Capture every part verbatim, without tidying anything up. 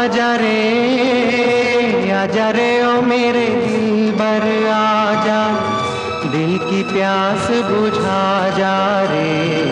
आजा रे आजा रे ओ मेरे दिलबर आजा, दिल की प्यास बुझा जा रे।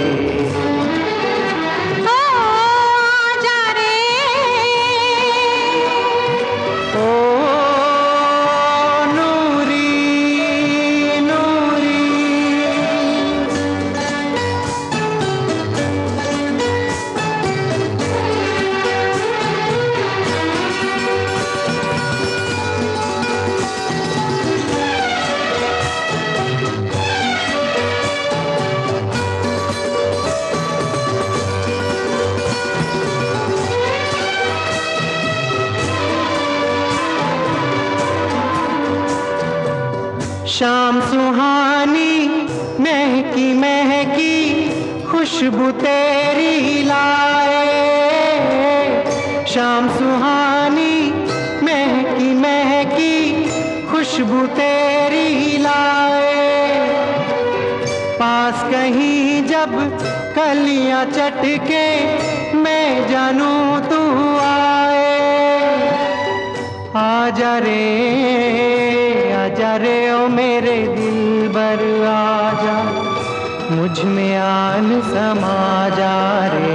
शाम सुहानी महकी महकी खुशबू तेरी लाए, शाम सुहानी महकी महकी खुशबू तेरी लाए। पास कहीं जब कलियां चटके मैं जानू तू आए। आजा रे आजा रे ओ मेरे दिलबर आजा, मुझ में आन समा जा रे।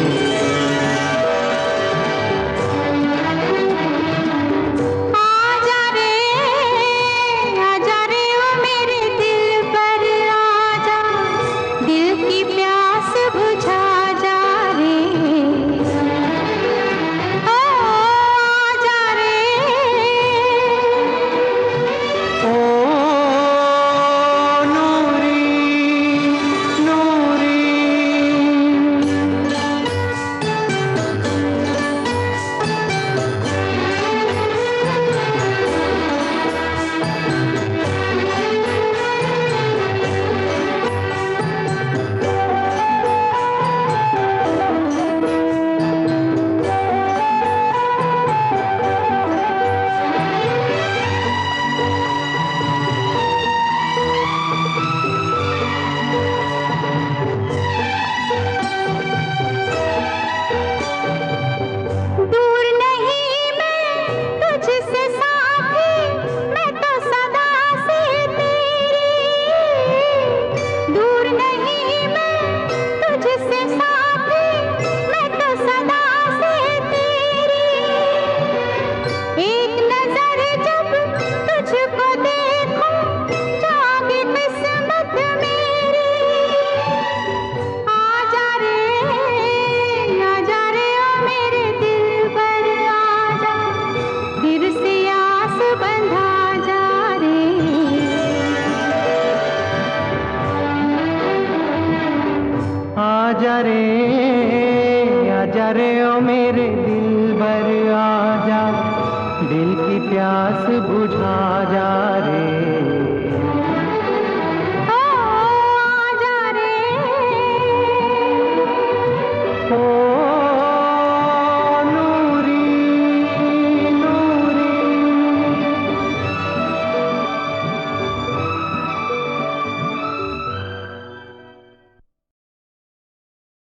आजा रे आजा रे ओ मेरे दिलबर आजा, दिल की प्यास बुझा जा रे।